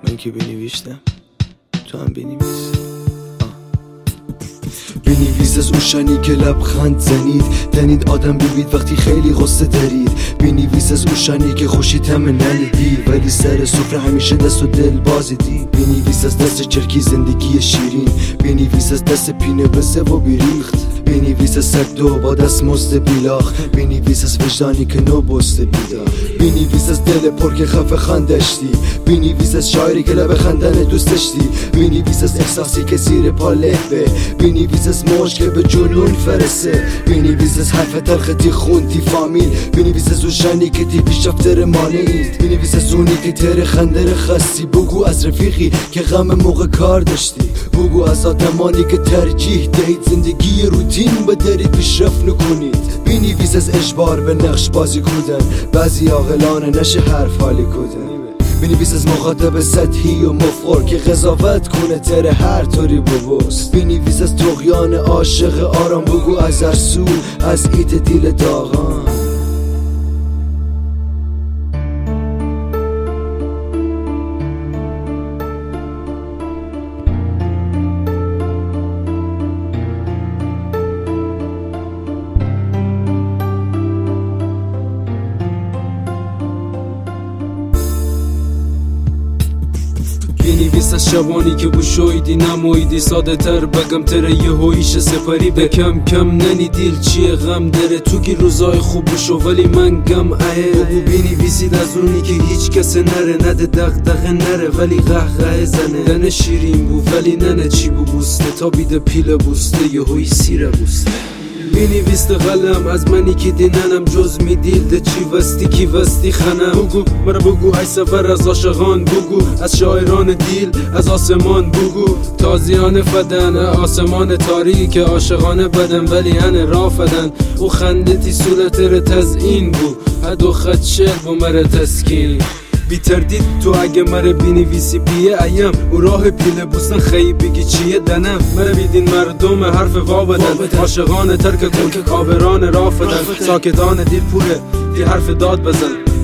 من که بنویشتم تو هم بنویس. بنویس از اون شنی که لبخند زنید دنید آدم ببید وقتی خیلی غصه دارید. بنویس از اون شنی که خوشید همه نندی ولی سر سفره همیشه دست و دل بازیدی. بنویس از دست چرکی زندگی شیرین، بنویس از دست پینه بسه و بیریخت، بنویس از سگ دو با دست مزد بیلاخ، بنویس از وجدانی که نو بسته بیدار، بنویس از دل پر که خفه خندشتی، بنویس از شاعری که لب خندن دوست داشتی، بنویس از احساسی که زیر پا لهبه، بنویس از موج که به جنون فرسه، بنویس از حرف تلختی خوندی فامیل، بنویس از اون شنی که تی پیشرفتر مانید، بنویس از اونی که تر خندر خستی، بگو از رفیقی که غم موقع کار داشتی، بگو از آدمانی که ترجیح دهید زندگی روتین بدارید پیشرفت نکنید، بنویس از اجبار به نقش بازی کودن، بعضی عاقلانه نشه حرف حالی کودن، بنویس از مخاطب سطحی و مفخور که قضاوت کنه تر هر طوری ببوست، بنویس از طغیان عاشق آرام، بگو از هر سو از ایت دیل داغان. بنویس از شبانی که بوشویدی نمویدی، ساده تر بگم تره یه هویش سپری به کم کم ننیدیل چیه غم داره تو کی روزای خوب بشو ولی من گم بگو بنویسید از اونی که هیچ کس نره نده دغدغه نره ولی قهقه زنه دنه شیرین بو ولی ننه چی بو بوسته تا بیده پیله بوسته یه هوی سیره بوسته. بنویسته قلم از منی که دیننم جز میدیل ده چی وستی کی وستی خنم، بگو مرا بگو ای سفر از عاشقان، بگو از شاعران دیل از آسمان، بگو تازیان فدن آسمان تاریک عاشقانه بدن ولی هنه رافدن او خندتی صورت ر تزئین بو هدو خد شعر و مره تسکین. بی تردید تو اگه مره بنویسی بیه ایم او راه پیله بوستن خیلی بگی چیه دنم مره بیدین مردم حرف وابدن، عاشقان ترک کن که کابران رافدن، ساکتان دیل پوره دی حرف داد بزن،